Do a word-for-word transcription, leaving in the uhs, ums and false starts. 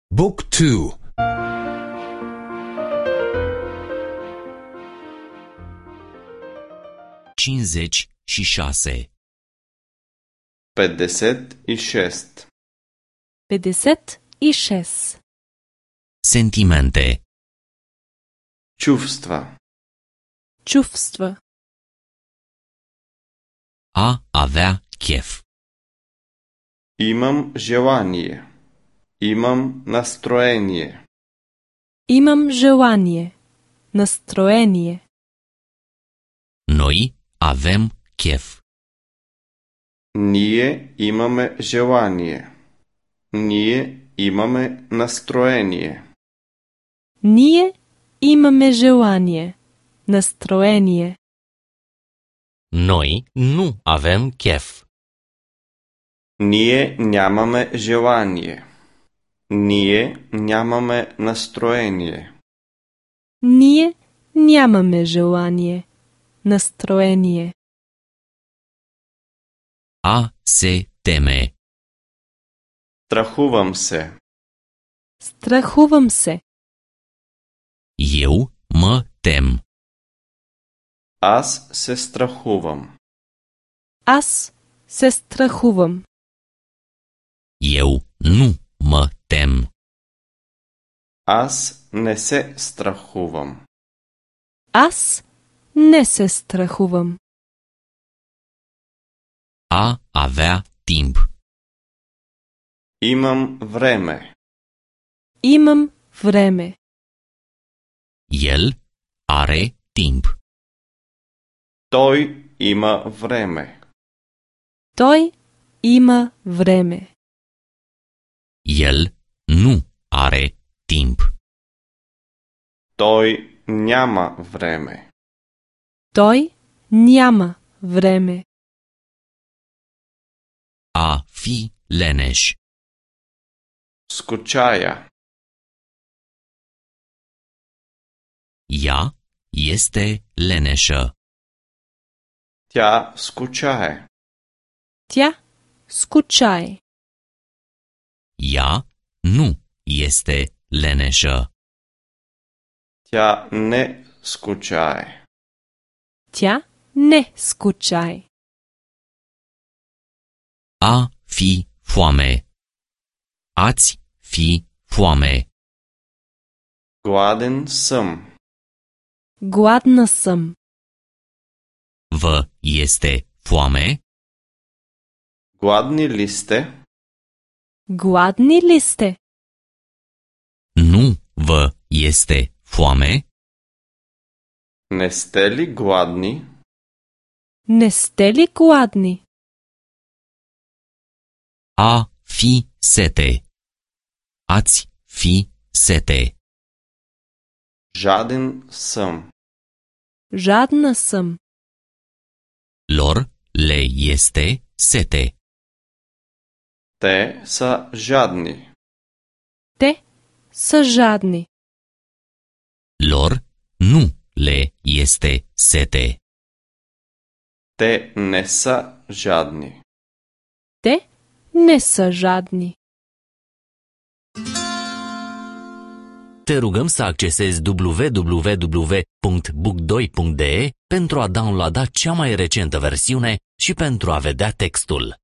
Book two. cincizeci și șase. пятьдесят и шесть. пятьдесят и шесть. Sentimente. Чувства. Чувство. A avea chef. Имам желание. Имам настроение. Имам желание. Настроение. Noi avem chef. Ние имаме желание. Ние имаме настроение. Ние имаме желание. Настроение. Noi nu avem chef. Ние нямаме желание. Ние нямаме настроение. Ние нямаме желание. Настроение. A se teme. Страхувам се. Страхувам се. Eu mă tem. Аз се страхувам. Аз се страхувам. Eu nu mă tem. Аз не се страхувам. Аз не се страхувам. A avea timp. Имам време. Имам време. El are timp. Той има време. Той има време. El nu are timp. Той няма време. Той няма време. A fi leneș. Скучая. Ea este leneșă. Тя скучае. Тя скучае. Ea nu este leneșă. Тя не скучае. Тя не скучае. A fi foame. Ați fi foame. Гладен съм. Гладна съм. Vă este foame? Гладни ли сте? Гладни ли сте? Nu vă este foame? Не сте ли гладни? Не сте ли гладни? A fi sete. Ați fi sete. Жаден съм. Жадна съм. Lor le este sete. Те са жадни. Те са жадни. Lor nu le este sete. Те не са жадни. Те не са жадни. Te rugăm să accesezi w w w punct book doi punct d e pentru a downloada cea mai recentă versiune și pentru a vedea textul.